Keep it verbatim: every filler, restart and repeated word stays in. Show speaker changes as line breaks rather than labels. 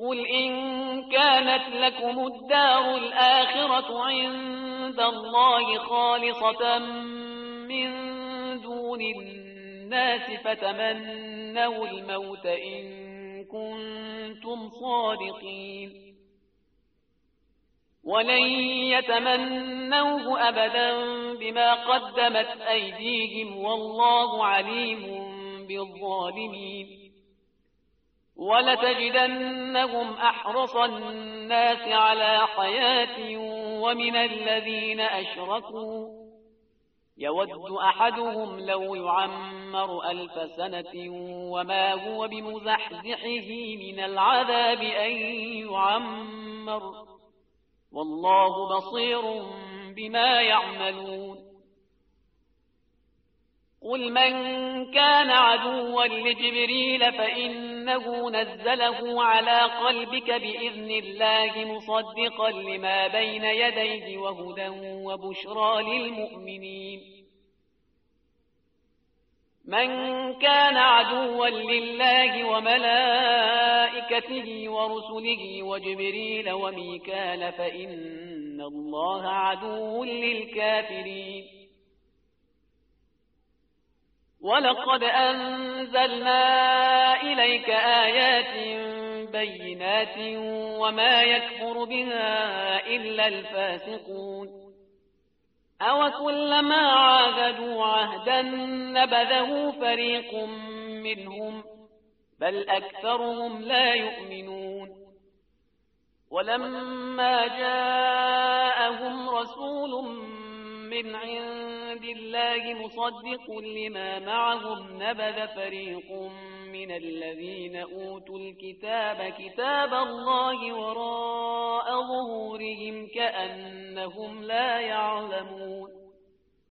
قل إن كانت لكم الدار الآخرة عند الله خالصة من دون الناس فتمنوا الموت إن كنتم صادقين ولن يتمنوه أبدا بما قدمت أيديهم والله عليم بالظالمين ولتجدنهم أحرص الناس على حياة ومن الذين أشركوا يود أحدهم لو يعمر ألف سنة وما هو بمزحزحه من العذاب أن يعمر والله بصير بما يعملون قل من كان عدوا لجبريل فإنه نزله على قلبك بإذن الله مصدقا لما بين يديه وهدى وبشرى للمؤمنين من كان عدوا لله وملائكته ورسله وجبريل وميكال فإن الله عدو للكافرين ولقد أنزلنا إليك آيات بينات وما يكفر بها إلا الفاسقون أوكلما عاهدوا عهدا نبذه فريق منهم بل أكثرهم لا يؤمنون ولما جاءهم رسول من عند الله مصدق لما معهم نبذ فريق من الذين أوتوا الكتاب كتاب الله وراء ظهورهم كأنهم لا يعلمون